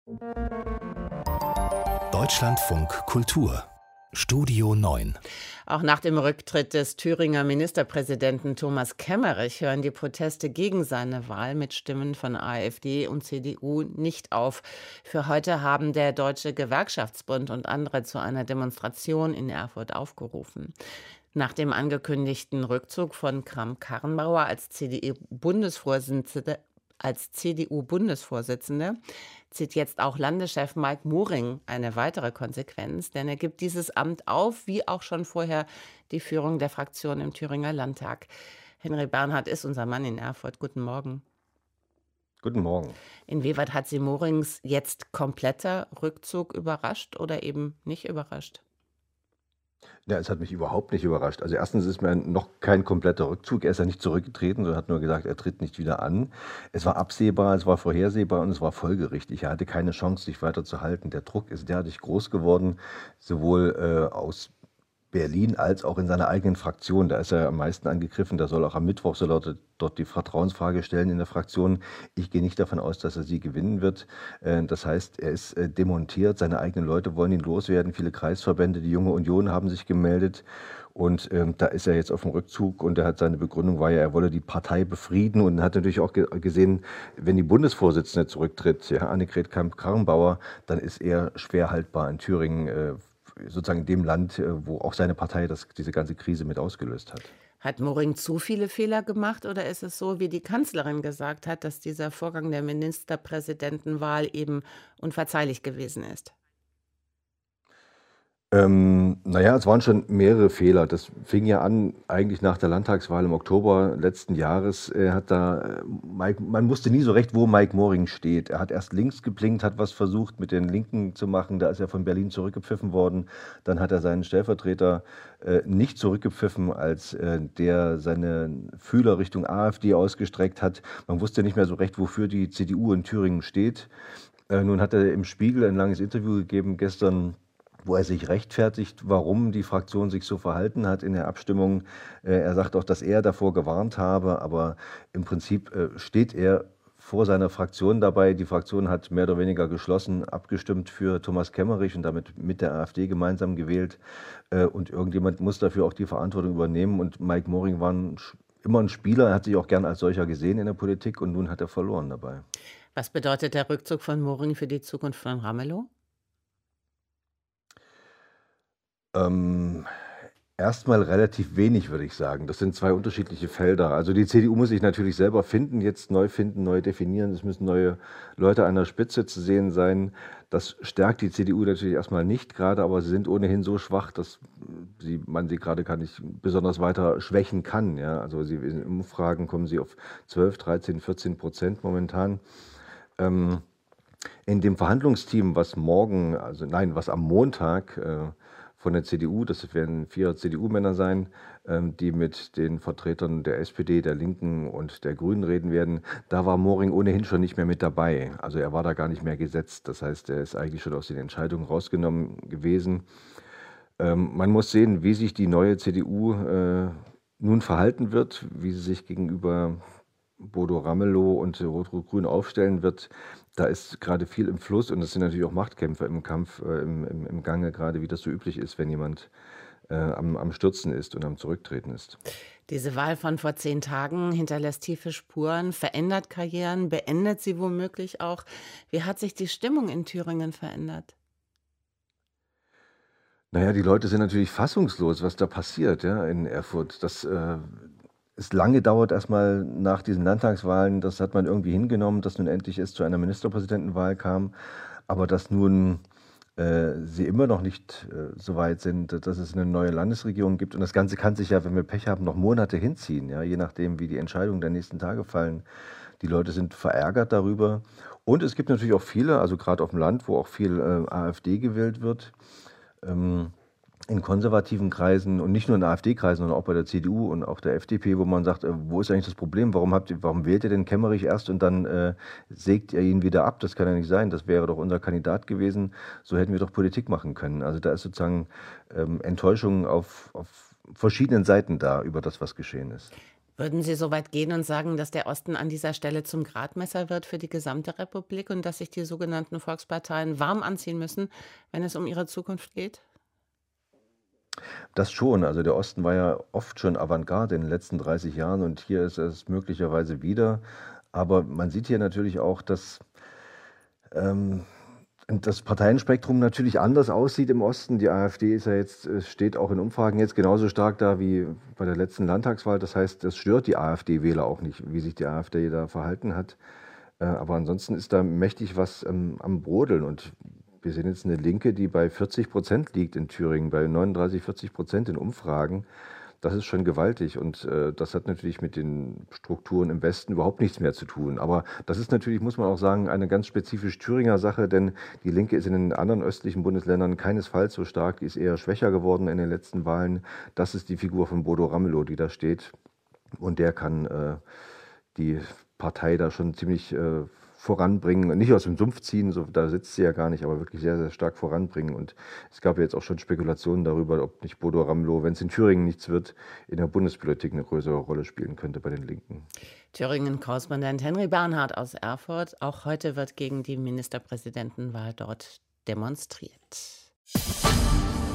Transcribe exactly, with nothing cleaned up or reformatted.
Deutschlandfunk Kultur Studio neun. Auch nach dem Rücktritt des Thüringer Ministerpräsidenten Thomas Kemmerich hören die Proteste gegen seine Wahl mit Stimmen von AfD und C D U nicht auf. Für heute haben der Deutsche Gewerkschaftsbund und andere zu einer Demonstration in Erfurt aufgerufen. Nach dem angekündigten Rückzug von Kramp-Karrenbauer als C D U-Bundesvorsitzende als C D U-Bundesvorsitzende zieht jetzt auch Landeschef Mike Moring eine weitere Konsequenz, denn er gibt dieses Amt auf, wie auch schon vorher die Führung der Fraktion im Thüringer Landtag. Henry Bernhard ist unser Mann in Erfurt. Guten Morgen. Guten Morgen. Inwieweit hat Sie Morings jetzt kompletter Rückzug überrascht oder eben nicht überrascht? Ja, es hat mich überhaupt nicht überrascht. Also erstens ist mir noch kein kompletter Rückzug. Er ist ja nicht zurückgetreten, sondern hat nur gesagt, er tritt nicht wieder an. Es war absehbar, es war vorhersehbar und es war folgerichtig. Er hatte keine Chance, sich weiter zu halten. Der Druck ist derartig groß geworden, sowohl äh, aus Berlin als auch in seiner eigenen Fraktion. Da ist er am meisten angegriffen. Da soll auch am Mittwoch soll er dort die Vertrauensfrage stellen in der Fraktion. Ich gehe nicht davon aus, dass er sie gewinnen wird. Das heißt, er ist demontiert. Seine eigenen Leute wollen ihn loswerden. Viele Kreisverbände, die Junge Union haben sich gemeldet. Und ähm, da ist er jetzt auf dem Rückzug und er hat seine Begründung war ja, er wolle die Partei befrieden und hat natürlich auch ge gesehen, wenn die Bundesvorsitzende zurücktritt, ja, Annegret Kramp-Karrenbauer, dann ist er schwer haltbar in Thüringen, äh, sozusagen in dem Land, wo auch seine Partei das, diese ganze Krise mit ausgelöst hat. Hat Moring zu viele Fehler gemacht oder ist es so, wie die Kanzlerin gesagt hat, dass dieser Vorgang der Ministerpräsidentenwahl eben unverzeihlich gewesen ist? Ähm, naja, es waren schon mehrere Fehler. Das fing ja an, eigentlich nach der Landtagswahl im Oktober letzten Jahres. Er hat da, äh, Mike, man wusste nie so recht, wo Mike Moring steht. Er hat erst links geblinkt, hat was versucht mit den Linken zu machen. Da ist er von Berlin zurückgepfiffen worden. Dann hat er seinen Stellvertreter äh, nicht zurückgepfiffen, als äh, der seine Fühler Richtung AfD ausgestreckt hat. Man wusste nicht mehr so recht, wofür die C D U in Thüringen steht. Äh, nun hat er im Spiegel ein langes Interview gegeben gestern, wo er sich rechtfertigt, warum die Fraktion sich so verhalten hat in der Abstimmung. Er sagt auch, dass er davor gewarnt habe, aber im Prinzip steht er vor seiner Fraktion dabei. Die Fraktion hat mehr oder weniger geschlossen abgestimmt für Thomas Kemmerich und damit mit der AfD gemeinsam gewählt. Und irgendjemand muss dafür auch die Verantwortung übernehmen. Und Mike Moring war ein, immer ein Spieler, er hat sich auch gern als solcher gesehen in der Politik und nun hat er verloren dabei. Was bedeutet der Rückzug von Moring für die Zukunft von Ramelow? Ähm, erstmal relativ wenig, würde ich sagen. Das sind zwei unterschiedliche Felder. Also die C D U muss sich natürlich selber finden, jetzt neu finden, neu definieren. Es müssen neue Leute an der Spitze zu sehen sein. Das stärkt die C D U natürlich erstmal nicht gerade, aber sie sind ohnehin so schwach, dass sie, man sie gerade gar nicht besonders weiter schwächen kann. Ja? Also sie, in Umfragen kommen sie auf zwölf, dreizehn, vierzehn Prozent momentan. Ähm, in dem Verhandlungsteam, was morgen, also nein, was am Montag äh, von der C D U, das werden vier C D U-Männer sein, ähm, die mit den Vertretern der S P D, der Linken und der Grünen reden werden. Da war Moring ohnehin schon nicht mehr mit dabei. Also er war da gar nicht mehr gesetzt. Das heißt, er ist eigentlich schon aus den Entscheidungen rausgenommen gewesen. Ähm, man muss sehen, wie sich die neue C D U äh, nun verhalten wird, wie sie sich gegenüber Bodo Ramelow und Rot-Rot-Grün aufstellen wird. Da ist gerade viel im Fluss und es sind natürlich auch Machtkämpfe im Kampf, äh, im, im, im Gange, gerade wie das so üblich ist, wenn jemand äh, am, am Stürzen ist und am Zurücktreten ist. Diese Wahl von vor zehn Tagen hinterlässt tiefe Spuren, verändert Karrieren, beendet sie womöglich auch. Wie hat sich die Stimmung in Thüringen verändert? Naja, die Leute sind natürlich fassungslos, was da passiert, ja, in Erfurt. Das äh, es lange dauert erstmal nach diesen Landtagswahlen, das hat man irgendwie hingenommen, dass nun endlich es zu einer Ministerpräsidentenwahl kam, aber dass nun äh, sie immer noch nicht äh, so weit sind, dass es eine neue Landesregierung gibt und das Ganze kann sich ja, wenn wir Pech haben, noch Monate hinziehen, ja, je nachdem, wie die Entscheidungen der nächsten Tage fallen. Die Leute sind verärgert darüber und es gibt natürlich auch viele, also gerade auf dem Land, wo auch viel äh, AfD gewählt wird, ähm, in konservativen Kreisen und nicht nur in AfD-Kreisen, sondern auch bei der C D U und auch der F D P, wo man sagt, äh, wo ist eigentlich das Problem? Warum habt ihr, warum wählt ihr den Kemmerich erst und dann äh, sägt ihr ihn wieder ab? Das kann ja nicht sein. Das wäre doch unser Kandidat gewesen. So hätten wir doch Politik machen können. Also da ist sozusagen ähm, Enttäuschung auf, auf verschiedenen Seiten da über das, was geschehen ist. Würden Sie so weit gehen und sagen, dass der Osten an dieser Stelle zum Gradmesser wird für die gesamte Republik und dass sich die sogenannten Volksparteien warm anziehen müssen, wenn es um ihre Zukunft geht? Das schon. Also der Osten war ja oft schon Avantgarde in den letzten dreißig Jahren und hier ist es möglicherweise wieder. Aber man sieht hier natürlich auch, dass ähm, das Parteienspektrum natürlich anders aussieht im Osten. Die AfD ist ja jetzt, äh, steht auch in Umfragen jetzt genauso stark da wie bei der letzten Landtagswahl. Das heißt, das stört die AfD-Wähler auch nicht, wie sich die AfD da verhalten hat. Äh, Aber ansonsten ist da mächtig was ähm, am Brodeln. Und wir sehen jetzt eine Linke, die bei vierzig Prozent liegt in Thüringen, bei neununddreißig, vierzig Prozent in Umfragen. Das ist schon gewaltig und äh, das hat natürlich mit den Strukturen im Westen überhaupt nichts mehr zu tun. Aber das ist natürlich, muss man auch sagen, eine ganz spezifisch Thüringer Sache, denn die Linke ist in den anderen östlichen Bundesländern keinesfalls so stark, die ist eher schwächer geworden in den letzten Wahlen. Das ist die Figur von Bodo Ramelow, die da steht und der kann äh, die Partei da schon ziemlich äh, voranbringen, nicht aus dem Sumpf ziehen, so, da sitzt sie ja gar nicht, aber wirklich sehr, sehr stark voranbringen. Und es gab ja jetzt auch schon Spekulationen darüber, ob nicht Bodo Ramelow, wenn es in Thüringen nichts wird, in der Bundespolitik eine größere Rolle spielen könnte bei den Linken. Thüringen-Korrespondent Henry Bernhard aus Erfurt. Auch heute wird gegen die Ministerpräsidentenwahl dort demonstriert.